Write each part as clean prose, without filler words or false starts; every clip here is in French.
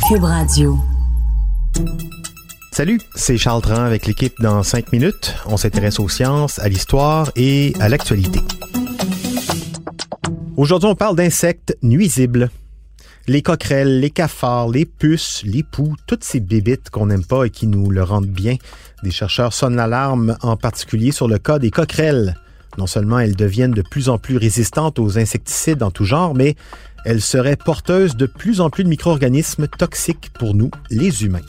Cube Radio. Salut, c'est Charles Tran avec l'équipe dans 5 minutes. On s'intéresse aux sciences, à l'histoire et à l'actualité. Aujourd'hui, on parle d'insectes nuisibles. Les coquerelles, les cafards, les puces, les poux, toutes ces bébites qu'on n'aime pas et qui nous le rendent bien. Des chercheurs sonnent l'alarme, en particulier sur le cas des coquerelles. Non seulement elles deviennent de plus en plus résistantes aux insecticides en tout genre, mais elles seraient porteuses de plus en plus de micro-organismes toxiques pour nous, les humains.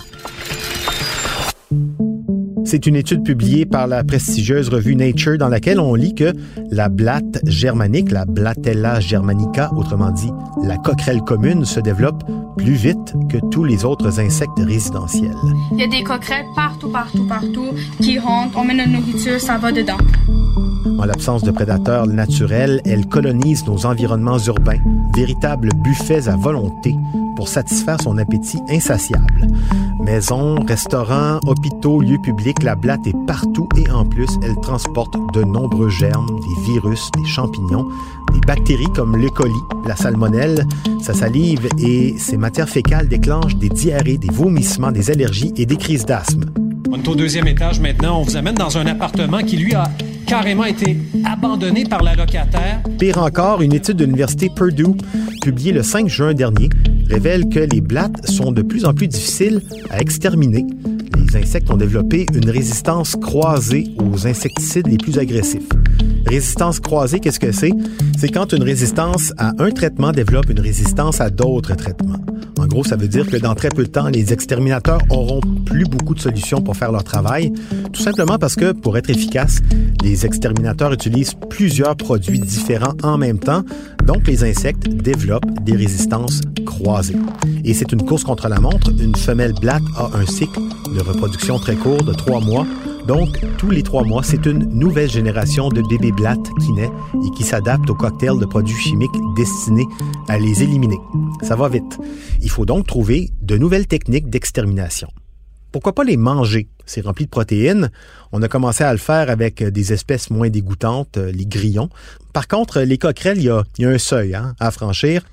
C'est une étude publiée par la prestigieuse revue Nature dans laquelle on lit que la blatte germanique, la Blattella germanica, autrement dit la coquerelle commune, se développe plus vite que tous les autres insectes résidentiels. Il y a des coquerelles partout qui rentrent, on met notre nourriture, ça va dedans. En l'absence de prédateurs naturels, elles colonisent nos environnements urbains, véritables buffets à volonté pour satisfaire son appétit insatiable. Maisons, restaurants, hôpitaux, lieux publics, la blatte est partout et en plus, elle transporte de nombreux germes, des virus, des champignons, des bactéries comme l'E. coli, la salmonelle. Sa salive et ses matières fécales déclenchent des diarrhées, des vomissements, des allergies et des crises d'asthme. On est au 2e étage maintenant. On vous amène dans un appartement qui, lui, a carrément été abandonné par la locataire. Pire encore, une étude de l'Université Purdue, publiée le 5 juin dernier, révèle que les blattes sont de plus en plus difficiles à exterminer. Les insectes ont développé une résistance croisée aux insecticides les plus agressifs. Résistance croisée, qu'est-ce que c'est? C'est quand une résistance à un traitement développe une résistance à d'autres traitements. En gros, ça veut dire que dans très peu de temps, les exterminateurs auront plus beaucoup de solutions pour faire leur travail, tout simplement parce que, pour être efficaces, les exterminateurs utilisent plusieurs produits différents en même temps, donc les insectes développent des résistances croisées. Et c'est une course contre la montre. Une femelle blatte a un cycle de reproduction très court de 3 mois. Donc, tous les 3 mois, c'est une nouvelle génération de bébés blattes qui naît et qui s'adapte au cocktail de produits chimiques destinés à les éliminer. Ça va vite. Il faut donc trouver de nouvelles techniques d'extermination. Pourquoi pas les manger? C'est rempli de protéines. On a commencé à le faire avec des espèces moins dégoûtantes, les grillons. Par contre, les coquerelles, il y a un seuil à franchir.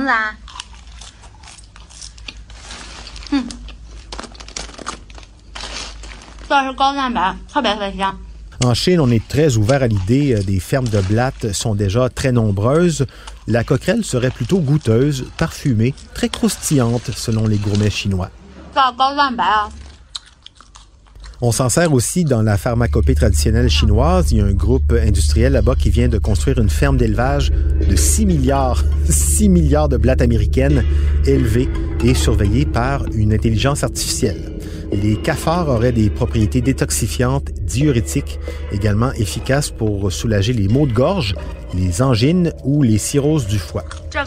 En Chine, on est très ouvert à l'idée. Des fermes de blattes sont déjà très nombreuses. La coquerelle serait plutôt goûteuse, parfumée, très croustillante selon les gourmets chinois. On s'en sert aussi dans la pharmacopée traditionnelle chinoise. Il y a un groupe industriel là-bas qui vient de construire une ferme d'élevage de 6 milliards de blattes américaines élevées et surveillées par une intelligence artificielle. Les cafards auraient des propriétés détoxifiantes, diurétiques, également efficaces pour soulager les maux de gorge, les angines ou les cirrhoses du foie.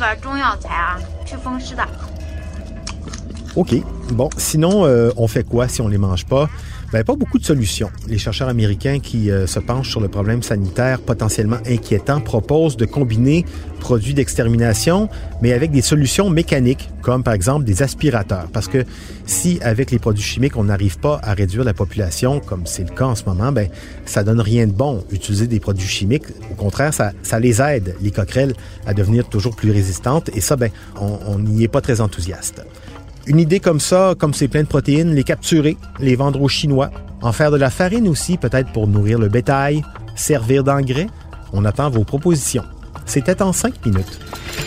OK. Bon, sinon, on fait quoi si on les mange pas? Pas beaucoup de solutions. Les chercheurs américains qui se penchent sur le problème sanitaire potentiellement inquiétant proposent de combiner produits d'extermination, mais avec des solutions mécaniques, comme par exemple des aspirateurs. Parce que si, avec les produits chimiques, on n'arrive pas à réduire la population, comme c'est le cas en ce moment, ça donne rien de bon. Utiliser des produits chimiques, au contraire, ça les aide, les coquerelles, à devenir toujours plus résistantes. Et ça, on n'y est pas très enthousiaste. Une idée comme ça, comme c'est plein de protéines, les capturer, les vendre aux Chinois, en faire de la farine aussi, peut-être pour nourrir le bétail, servir d'engrais. On attend vos propositions. C'était en 5 minutes.